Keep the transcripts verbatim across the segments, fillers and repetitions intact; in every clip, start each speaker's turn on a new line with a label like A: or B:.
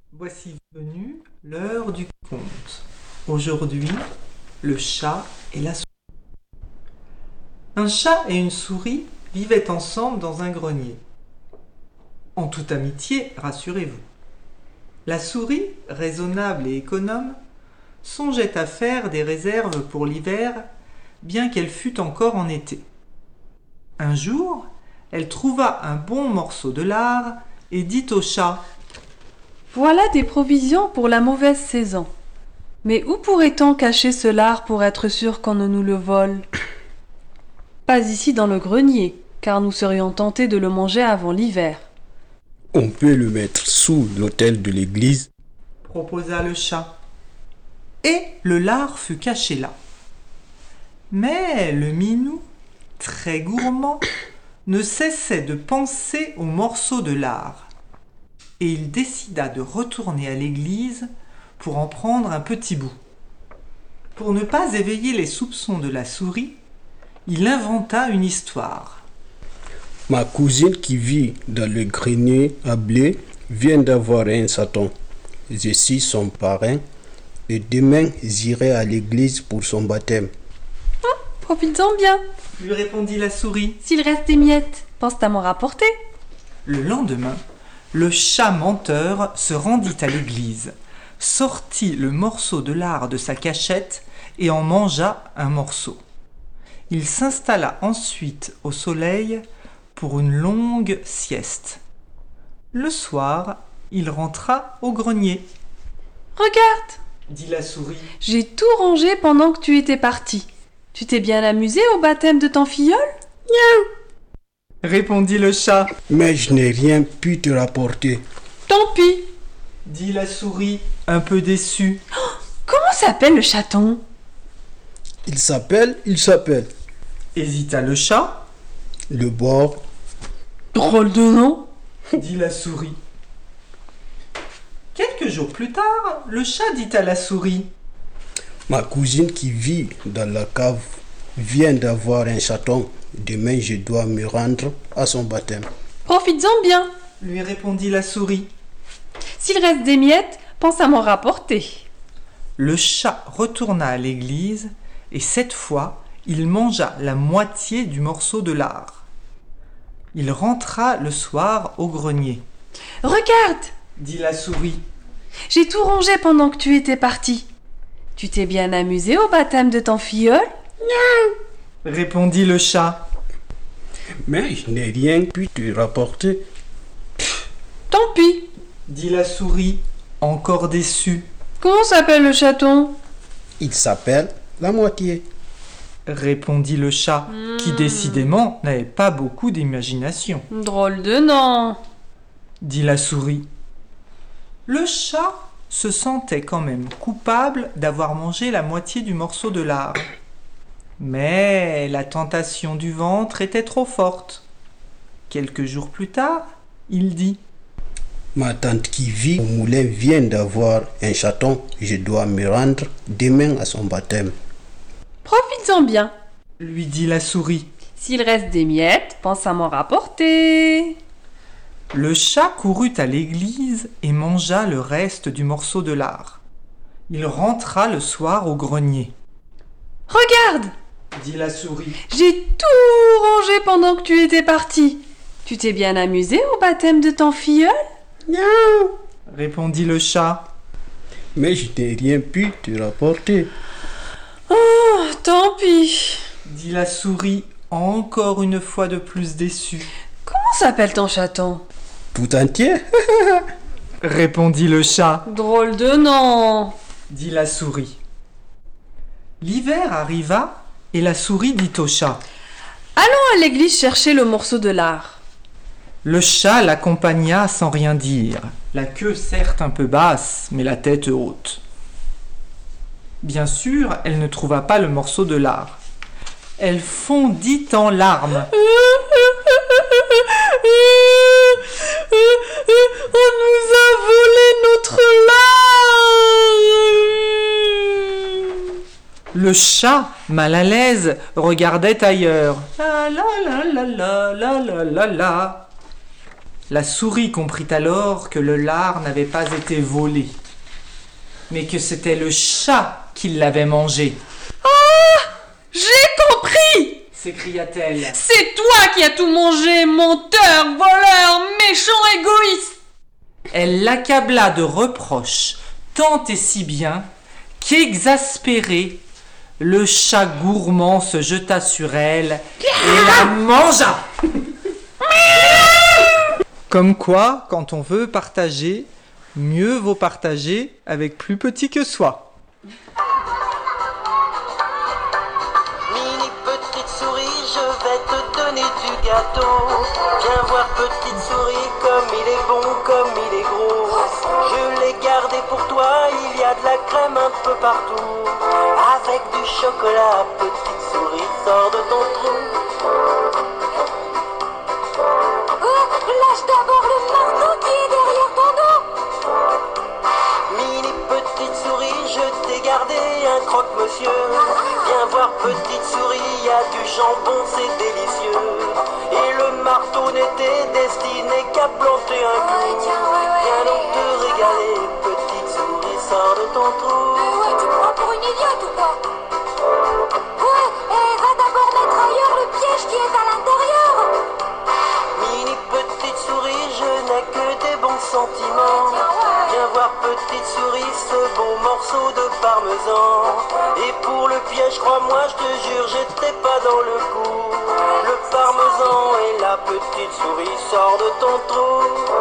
A: Voici venue l'heure du conte. Aujourd'hui, le chat et la souris. Un chat et une souris vivaient ensemble dans un grenier. En toute amitié, rassurez-vous. La souris, raisonnable et économe, songeait à faire des réserves pour l'hiver, bien qu'elle fût encore en été. Un jour, elle trouva un bon morceau de lard et dit au chat:
B: Voilà des provisions pour la mauvaise saison. Mais où pourrait-on cacher ce lard pour être sûr qu'on ne nous le vole? Pas ici dans le grenier, car nous serions tentés de le manger avant l'hiver.
C: On peut le mettre sous l'autel de l'église.
A: proposa le chat. Et le lard fut caché là. Mais le minou, très gourmand, ne cessait de penser au morceau de lard. Et il décida de retourner à l'église pour en prendre un petit bout. Pour ne pas éveiller les soupçons de la souris, il inventa une histoire.
C: Ma cousine qui vit dans le grenier à blé vient d'avoir un chaton. Je suis son parrain et demain j'irai à l'église pour son baptême.
B: Profites-en bien.
A: Lui répondit la souris.
B: S'il reste des miettes, pense à m'en rapporter.
A: Le lendemain, le chat menteur se rendit à l'église, sortit le morceau de lard de sa cachette et en mangea un morceau. Il s'installa ensuite au soleil pour une longue sieste. Le soir, il rentra au grenier.
B: Regarde,
A: Dit la souris.
B: j'ai tout rangé pendant que tu étais parti. Tu t'es bien amusé au baptême de ton filleul?
A: Répondit le chat.
C: Mais je n'ai rien pu te rapporter.
B: Tant pis.
A: Dit la souris, un peu déçue.
B: Comment s'appelle le chaton?
C: Il s'appelle, il s'appelle.
A: Hésita le chat.
C: Le bord.
B: Drôle de nom.
A: Dit la souris. Quelques jours plus tard, le chat dit à la souris:
C: Ma cousine qui vit dans la cave vient d'avoir un chaton. Demain, je dois me rendre à son baptême.
B: Profites-en bien.
A: lui répondit la souris.
B: S'il reste des miettes, pense à m'en rapporter.
A: Le chat retourna à l'église et cette fois, il mangea la moitié du morceau de lard. Il rentra le soir au grenier.
B: Regarde,
A: Dit la souris.
B: j'ai tout rangé pendant que tu étais parti. Tu t'es bien amusé au baptême de ton filleul?
A: Répondit le chat.
C: Mais je n'ai rien pu te rapporter.
B: Tant pis.
A: Dit la souris, encore déçue.
B: Comment s'appelle le chaton?
C: Il s'appelle la moitié.
A: Répondit le chat, qui décidément n'avait pas beaucoup d'imagination.
B: Drôle de nom.
A: Dit la souris. Le chat se sentait quand même coupable d'avoir mangé la moitié du morceau de lard. Mais la tentation du ventre était trop forte. Quelques jours plus tard, il dit:
C: Ma tante qui vit au moulin vient d'avoir un chaton. Je dois me rendre demain à son baptême.
B: Profites-en bien.
A: lui dit la souris.
B: S'il reste des miettes, pense à m'en rapporter.
A: Le chat courut à l'église et mangea le reste du morceau de lard. Il rentra le soir au grenier.
B: Regarde,
A: Dit la souris.
B: j'ai tout rangé pendant que tu étais parti. Tu t'es bien amusé au baptême de ton filleul?
A: Répondit le chat.
C: Mais je n'ai rien pu te rapporter.
B: Oh, tant pis.
A: Dit la souris, encore une fois de plus déçue.
B: Comment s'appelle ton chaton?
C: Tout entier.
A: Répondit le chat.
B: Drôle de nom.
A: Dit la souris. L'hiver arriva et la souris dit au chat.
B: Allons à l'église chercher le morceau de lard.
A: Le chat l'accompagna sans rien dire, la queue certes un peu basse, mais la tête haute. Bien sûr, elle ne trouva pas le morceau de lard. Elle fondit en larmes.
B: On nous a volé notre lard.
A: Le chat, mal à l'aise, regardait ailleurs. La la la la la la la la la. La souris comprit alors que le lard n'avait pas été volé, mais que c'était le chat qui l'avait mangé.
B: Ah! J'ai compris!
A: S'écria-t-elle.
B: C'est toi qui as tout mangé, menteur, voleur, méchant, égoïste!
A: Elle l'accabla de reproches, tant et si bien qu'exaspéré, le chat gourmand se jeta sur elle et la mangea. Comme quoi, quand on veut partager, mieux vaut partager avec plus petit que soi.
D: Mini petite souris, je vais te donner du gâteau. Viens voir petite souris, comme il est bon, comme il est gros. Je l'ai gardé pour toi, il y a de la crème un peu partout. Avec du chocolat, petite souris, sors de ton trou. Lâche d'abord le marteau qui est derrière ton dos. Mini petite souris, je t'ai gardé un croque-monsieur. Viens voir petite souris, y a du jambon, c'est délicieux. Et le marteau n'était destiné qu'à planter un clou. Viens donc te régaler, petite souris, sors de ton trou. Mais ouais, tu me prends pour une idiote ou quoi? Ouais, et va d'abord mettre ailleurs le piège qui est à l'intérieur. Mini petite souris, je n'ai que des bons sentiments. Viens voir petite souris, ce beau morceau de parmesan. Et pour le piège, crois-moi, je te jure, j'étais pas dans le coup. Le parmesan et la petite souris, sors de ton trou.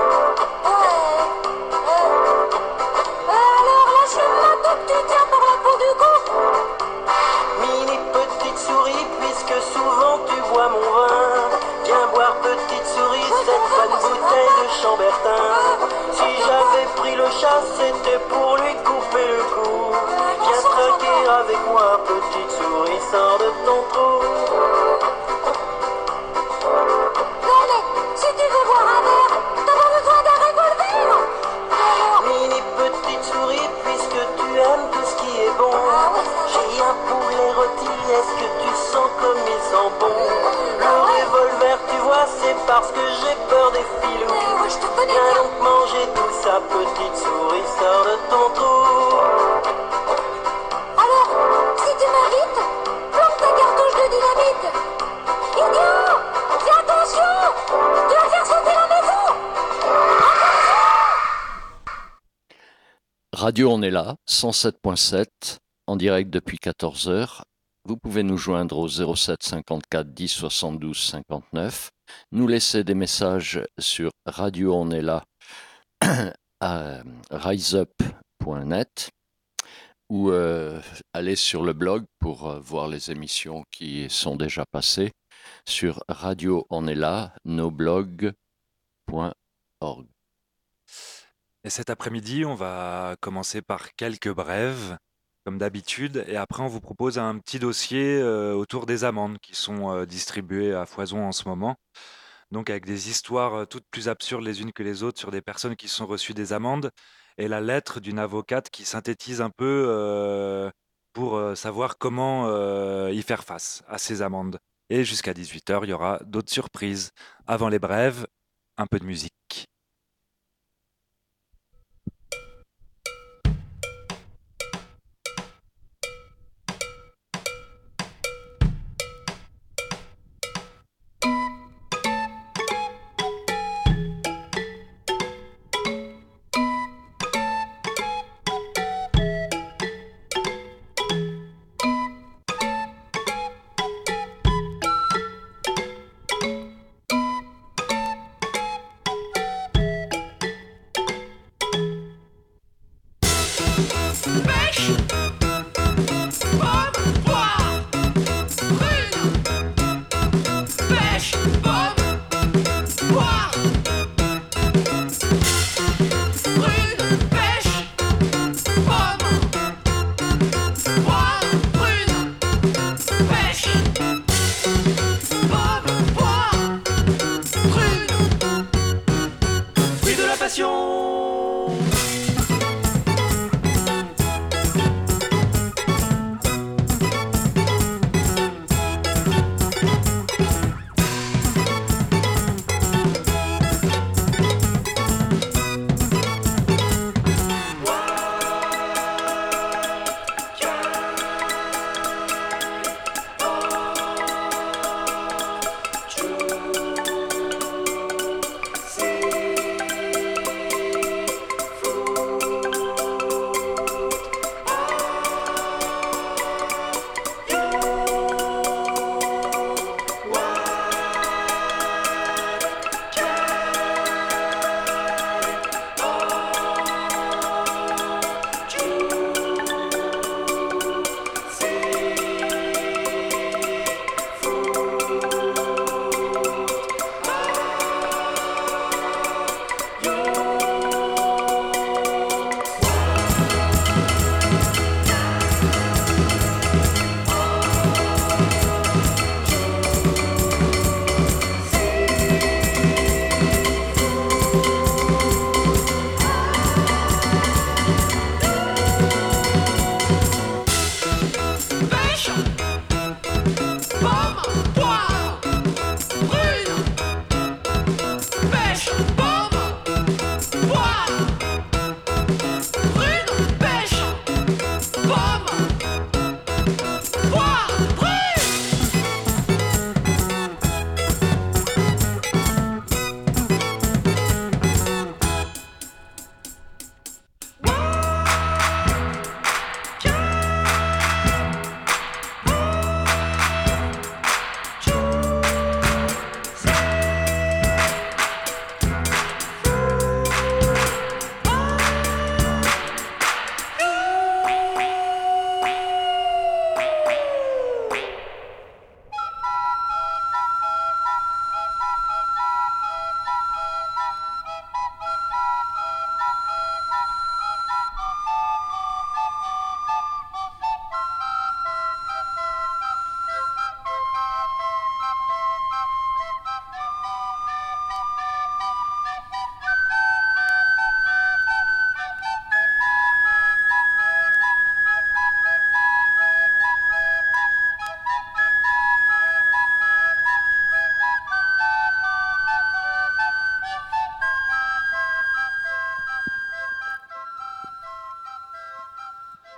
D: Alors lâche le marteau que tu tiens par la peau du cou. Mini petite souris, puisque souvent tu bois mon vin, viens boire petite souris, cette bonne bouteille de Chambertin. Si j'avais pris le chat, c'était pour lui couper le cou. Viens trinquer avec moi, petite souris, sors de ton trou. Non mais, si tu veux boire un verre, t'as pas besoin d'un revolver. Mini petite souris, puisque tu aimes tout ce qui est bon, j'ai un poulet rôti, est-ce que tu sens comme il sent bon? Le revolver, tu vois, c'est parce que j'ai peur des filous. Viens donc manger tout ça, petite souris, sors de ton trou. Alors, si tu m'invites, plante ta cartouche de dynamite. Idiot, fais attention, tu vas faire sauter la maison.
E: Radio On est là, cent sept point sept, en direct depuis quatorze heures. Vous pouvez nous joindre au zéro sept cinquante-quatre dix soixante-douze cinquante-neuf, nous laisser des messages sur Radio On est là à riseup point net ou euh, aller sur le blog pour euh, voir les émissions qui sont déjà passées sur Radio On est là, noblog point org.
F: Et cet après-midi, on va commencer par quelques brèves, comme d'habitude, et après on vous propose un petit dossier euh, autour des amendes qui sont euh, distribuées à foison en ce moment. Donc avec des histoires euh, toutes plus absurdes les unes que les autres sur des personnes qui sont reçues des amendes, et la lettre d'une avocate qui synthétise un peu euh, pour euh, savoir comment euh, y faire face à ces amendes. Et jusqu'à dix-huit heures, il y aura d'autres surprises. Avant les brèves, un peu de musique.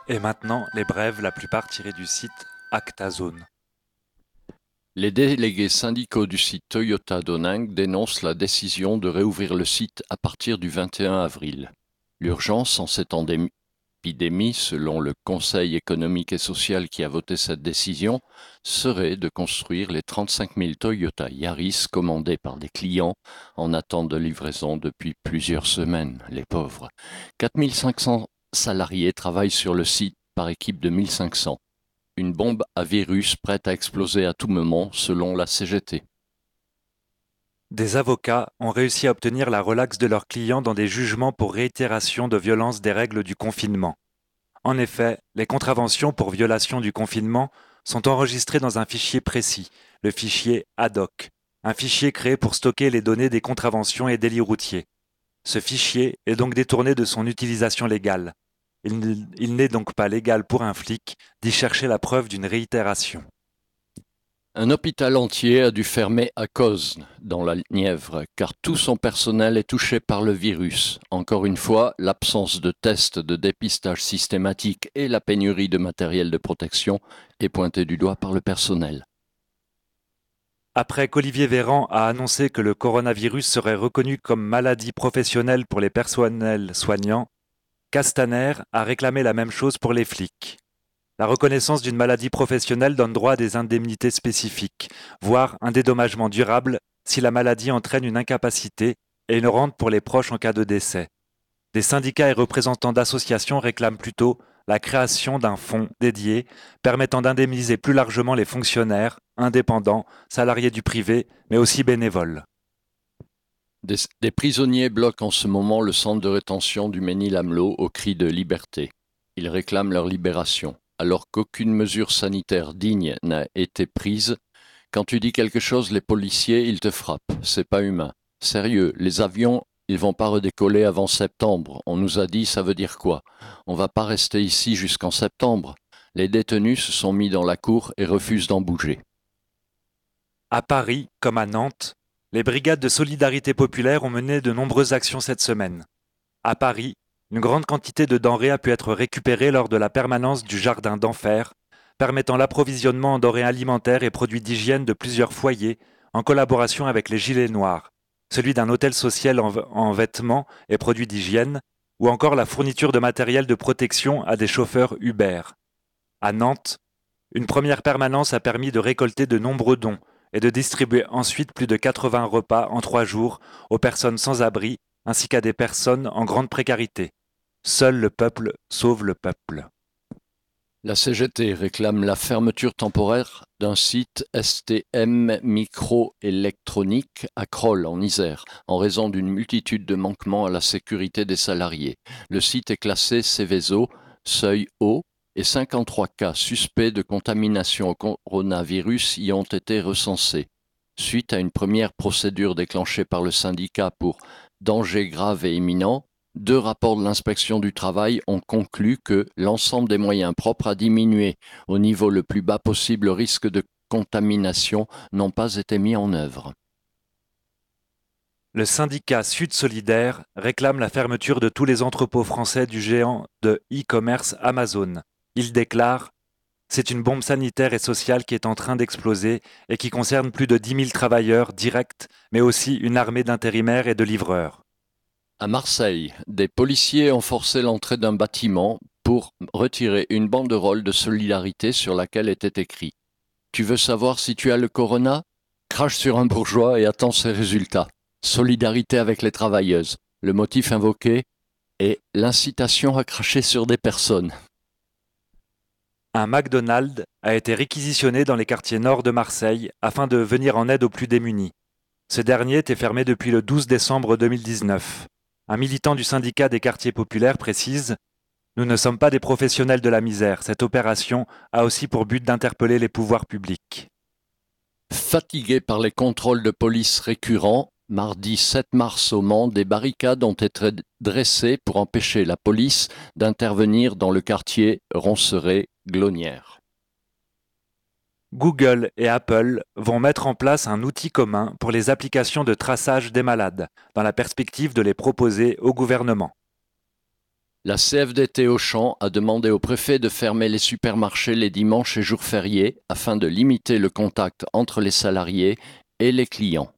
F: Et maintenant, les brèves, la plupart tirées du site Actazone.
E: Les délégués syndicaux du site Toyota d'Onang dénoncent la décision de réouvrir le site à partir du vingt et un avril. L'urgence en cette épidémie, selon le Conseil économique et social qui a voté cette décision, serait de construire les trente-cinq mille Toyota Yaris commandés par des clients en attente de livraison depuis plusieurs semaines, les pauvres. quatre mille cinq cents salariés travaillent sur le site par équipe de mille cinq cents. Une bombe à virus prête à exploser à tout moment, selon la C G T.
F: Des avocats ont réussi à obtenir la relaxe de leurs clients dans des jugements pour réitération de violence des règles du confinement. En effet, les contraventions pour violation du confinement sont enregistrées dans un fichier précis, le fichier A D O C, un fichier créé pour stocker les données des contraventions et délits routiers. Ce fichier est donc détourné de son utilisation légale. Il, il n'est donc pas légal pour un flic d'y chercher la preuve d'une réitération.
E: Un hôpital entier a dû fermer à cause dans la Nièvre, car tout son personnel est touché par le virus. Encore une fois, l'absence de tests de dépistage systématique et la pénurie de matériel de protection est pointée du doigt par le personnel.
F: Après qu'Olivier Véran a annoncé que le coronavirus serait reconnu comme maladie professionnelle pour les personnels soignants, Castaner a réclamé la même chose pour les flics. La reconnaissance d'une maladie professionnelle donne droit à des indemnités spécifiques, voire un dédommagement durable si la maladie entraîne une incapacité et une rente pour les proches en cas de décès. Des syndicats et représentants d'associations réclament plutôt la création d'un fonds dédié permettant d'indemniser plus largement les fonctionnaires, indépendants, salariés du privé, mais aussi bénévoles.
E: Des, des prisonniers bloquent en ce moment le centre de rétention du Mesnil-Amelot au cri de liberté. Ils réclament leur libération. Alors qu'aucune mesure sanitaire digne n'a été prise, quand tu dis quelque chose, les policiers, ils te frappent. C'est pas humain. Sérieux, les avions, ils vont pas redécoller avant septembre. On nous a dit, ça veut dire quoi? On va pas rester ici jusqu'en septembre. Les détenus se sont mis dans la cour et refusent d'en bouger.
F: À Paris, comme à Nantes, les brigades de solidarité populaire ont mené de nombreuses actions cette semaine. À Paris, une grande quantité de denrées a pu être récupérée lors de la permanence du Jardin d'Enfer, permettant l'approvisionnement en denrées alimentaires et produits d'hygiène de plusieurs foyers en collaboration avec les Gilets Noirs, celui d'un hôtel social en, en vêtements et produits d'hygiène, ou encore la fourniture de matériel de protection à des chauffeurs Uber. À Nantes, une première permanence a permis de récolter de nombreux dons et de distribuer ensuite plus de quatre-vingts repas en trois jours aux personnes sans abri ainsi qu'à des personnes en grande précarité. Seul le peuple sauve le peuple.
E: La C G T réclame la fermeture temporaire d'un site S T M microélectronique à Crolles en Isère, en raison d'une multitude de manquements à la sécurité des salariés. Le site est classé Seveso, seuil haut, et cinquante-trois cas suspects de contamination au coronavirus y ont été recensés. Suite à une première procédure déclenchée par le syndicat pour danger grave et imminent, deux rapports de l'inspection du travail ont conclu que l'ensemble des moyens propres à diminuer au niveau le plus bas possible le risque de contamination n'ont pas été mis en œuvre.
F: Le syndicat Sud Solidaire réclame la fermeture de tous les entrepôts français du géant de e-commerce Amazon. Il déclare « C'est une bombe sanitaire et sociale qui est en train d'exploser et qui concerne plus de dix mille travailleurs directs, mais aussi une armée d'intérimaires et de livreurs. »
E: À Marseille, des policiers ont forcé l'entrée d'un bâtiment pour retirer une banderole de solidarité sur laquelle était écrit « Tu veux savoir si tu as le corona? Crache sur un bourgeois et attends ses résultats. Solidarité avec les travailleuses. » Le motif invoqué est l'incitation à cracher sur des personnes.
F: Un McDonald's a été réquisitionné dans les quartiers nord de Marseille afin de venir en aide aux plus démunis. Ce dernier était fermé depuis le douze décembre deux mille dix-neuf. Un militant du syndicat des quartiers populaires précise « Nous ne sommes pas des professionnels de la misère. Cette opération a aussi pour but d'interpeller les pouvoirs publics. »
E: Fatigués par les contrôles de police récurrents, mardi sept mars au Mans, des barricades ont été dressées pour empêcher la police d'intervenir dans le quartier Ronceret-Glonnière.
F: Google et Apple vont mettre en place un outil commun pour les applications de traçage des malades, dans la perspective de les proposer au gouvernement.
E: La C F D T Auchan a demandé au préfet de fermer les supermarchés les dimanches et jours fériés afin de limiter le contact entre les salariés et les clients.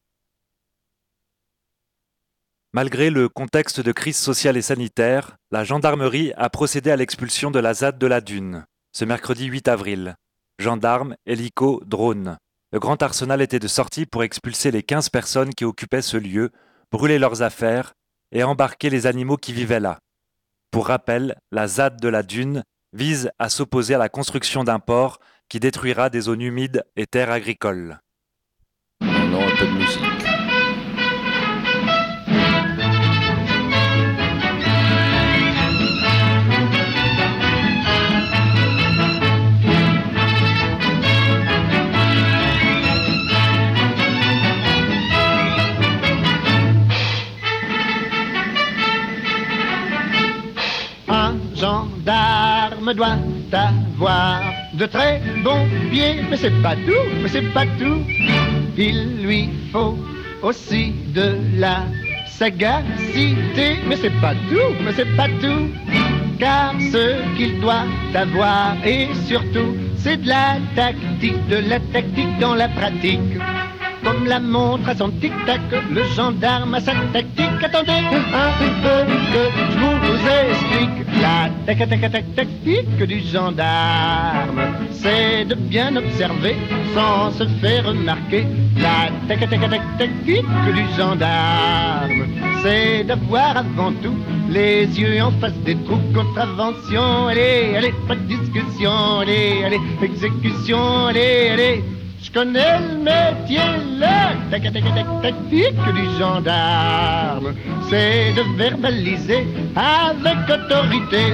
F: Malgré le contexte de crise sociale et sanitaire, la gendarmerie a procédé à l'expulsion de la Z A D de la Dune, ce mercredi huit avril. Gendarmes, hélicos, drones. Le grand arsenal était de sortie pour expulser les quinze personnes qui occupaient ce lieu, brûler leurs affaires et embarquer les animaux qui vivaient là. Pour rappel, la Z A D de la Dune vise à s'opposer à la construction d'un port qui détruira des zones humides et terres agricoles.
E: Maintenant, un peu de musique.
G: Un gendarme doit avoir de très bons pieds, mais c'est pas tout, mais c'est pas tout. Il lui faut aussi de la sagacité, mais c'est pas tout, mais c'est pas tout. Car ce qu'il doit avoir, et surtout, c'est de la tactique, de la tactique dans la pratique. Comme la montre à son tic-tac, le gendarme a sa tactique. Attendez un peu que je vous explique. La tactique du gendarme, c'est de bien observer sans se faire remarquer. La tactique du gendarme, c'est d'avoir avant tout les yeux en face des trous. Contravention, allez, allez, pas de discussion, allez, allez, exécution, allez, allez. Je connais le métier, la tactique du gendarme, c'est de verbaliser avec autorité.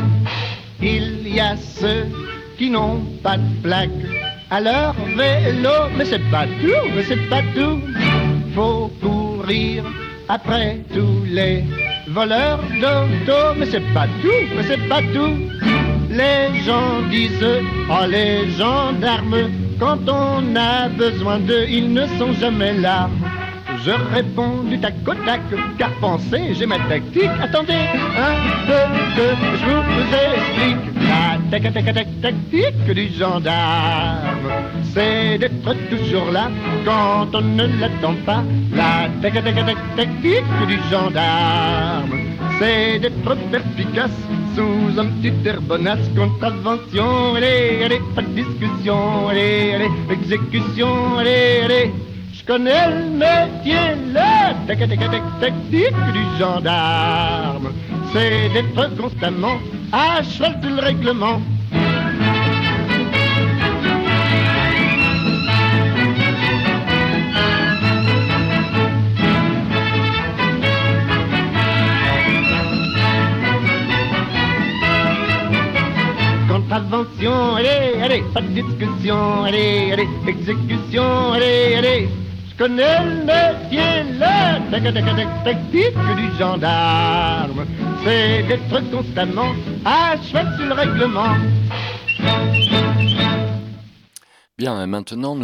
G: Il y a ceux qui n'ont pas de plaque à leur vélo, mais c'est pas tout, mais c'est pas tout. Faut courir après tous les voleurs d'auto, mais c'est pas tout, mais c'est pas tout. Les gens disent, oh les gendarmes, quand on a besoin d'eux, ils ne sont jamais là. Je réponds du tac au tac, car pensez, j'ai ma tactique. Attendez un peu que je vous explique. La tactique du gendarme, c'est d'être toujours là quand on ne l'attend pas. La tactique du gendarme, c'est d'être perspicace sous un petit air bonasse. Contravention, allez, allez, pas de discussion, allez, allez, exécution, allez, allez. Je connais le métier, la tactique du gendarme, c'est d'être constamment à cheval sur le règlement. Contravention, allez, allez, pas de discussion, allez, allez, exécution, allez, allez. Je connais le métier, la tactique du gendarme, c'est d'être constamment à cheval sur le règlement.
E: Bien, et maintenant, nous